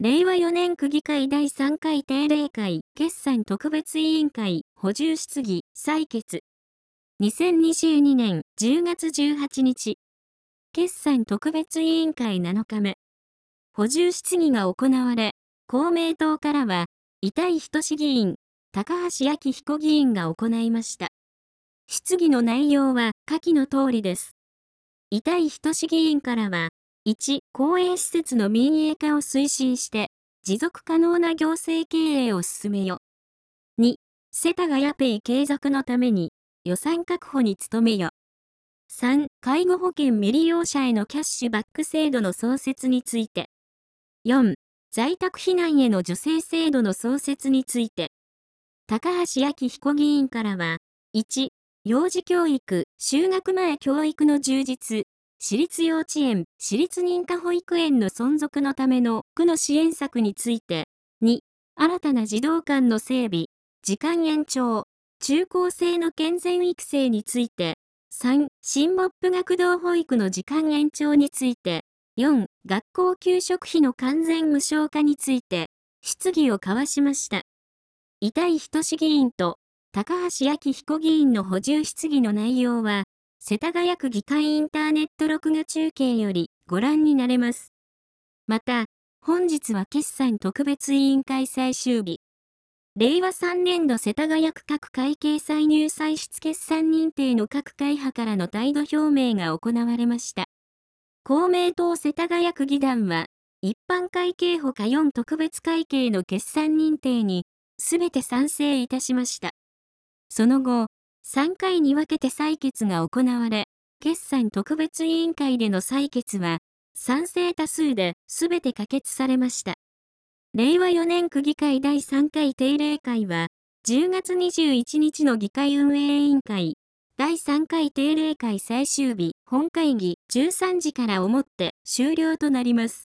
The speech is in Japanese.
令和4年区議会第3回定例会決算特別委員会補充質疑採決。2022年10月18日。決算特別委員会7日目。補充質疑が行われ、公明党からは、板井仁議員、高橋昭彦議員が行いました。質疑の内容は下記の通りです。板井仁議員からは、1、公営施設の民営化を推進して、持続可能な行政経営を進めよ。2、世田谷ペイ継続のために、予算確保に努めよ。3、介護保険未利用者へのキャッシュバック制度の創設について。4、在宅避難への助成制度の創設について。高橋昭彦議員からは、1、幼児教育、就学前教育の充実、私立幼稚園、私立認可保育園の存続のための区の支援策について、2、新たな児童館の整備、時間延長、中高生の健全育成について、3、新モップ学童保育の時間延長について、4、学校給食費の完全無償化について、質疑を交わしました。板井仁議員と高橋昭彦議員の補充質疑の内容は、世田谷区議会インターネット録画中継よりご覧になれます。また、本日は決算特別委員会最終日。令和3年度世田谷区各会計歳入歳出決算認定の各会派からの態度表明が行われました。公明党世田谷区議団は、一般会計ほか4特別会計の決算認定に、すべて賛成いたしました。その後、3回に分けて採決が行われ、決算特別委員会での採決は、賛成多数ですべて可決されました。令和4年区議会第3回定例会は、10月21日の議会運営委員会、第3回定例会最終日、本会議13時からをもって終了となります。